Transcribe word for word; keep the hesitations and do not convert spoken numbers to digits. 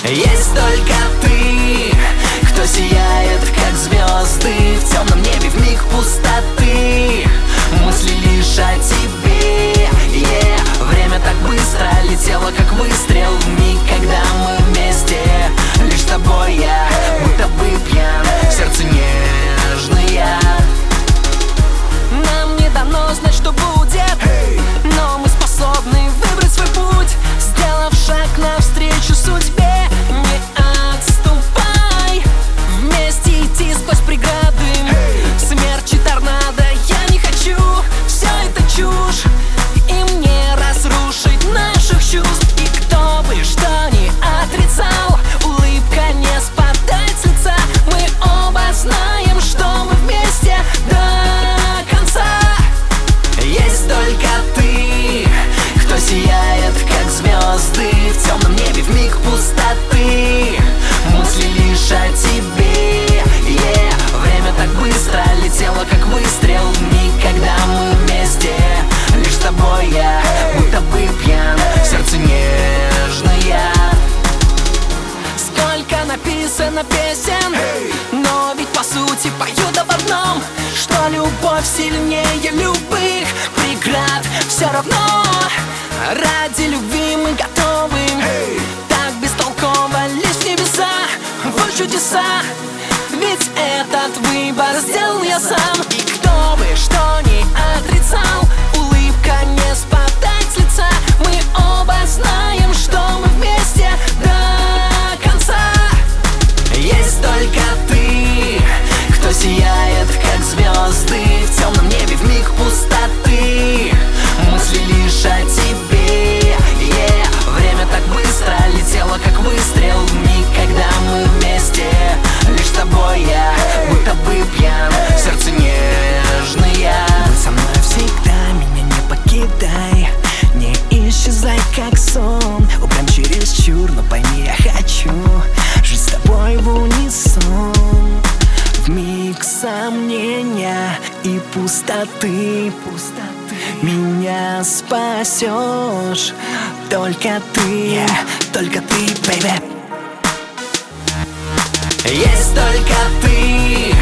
Есть только ты, кто сияет, как звезды в темном небе в миг пустоты. Мысли лишь о тебе, yeah. Время так быстро летело, как выстрел в миг, когда мы вместе. Лишь с тобой я, будто бы пьян, сердце нежное. Нам не дано знать, что будет, но мы способны выбрать свой путь, сделав шаг навстречу судьбе. Не отступай, вместе идти сквозь преграды, смерчи, торнадо. Я не хочу, все это чушь, и мне разрушить наших чувств. И кто бы что ни отрицал, улыбка не спадает с лица. Мы оба знаем, что мы вместе до конца. Есть только ты, кто сияет, как звезды в темном небе в миг пустоты. Мысли лишь о тебе, yeah. Время так быстро летело, как выстрел в миг, когда мы вместе. Лишь с тобой я, будто бы пьян, сердце нежное. Сколько написано песен, но ведь по сути поют об одном, что любовь сильнее любых преград. Все равно ради любви мы готовы, так бестолково лишь в небеса, вот чудеса. Ведь этот выбор сделал я сам. И кто бы что ни отрицал, улыбка не спадает с лица. Мы оба знаем, что мы вместе до конца. Есть только ты, кто сияет, как звезды в темном небе в миг пустоты. Мысли лишь о тебе, yeah. Время так быстро летело, как выстрел в миг, когда мы вместе. Лишь с тобой я, будто бы пьян, сердце нежное. Будь со мной всегда, меня не покидай, не исчезай, как сон. Упрям чересчур, но пойми, я хочу жить с тобой в унисон. В миг сомнения и пустоты, пустоты меня спасешь. Только ты, yeah. Только ты, baby. Есть только ты,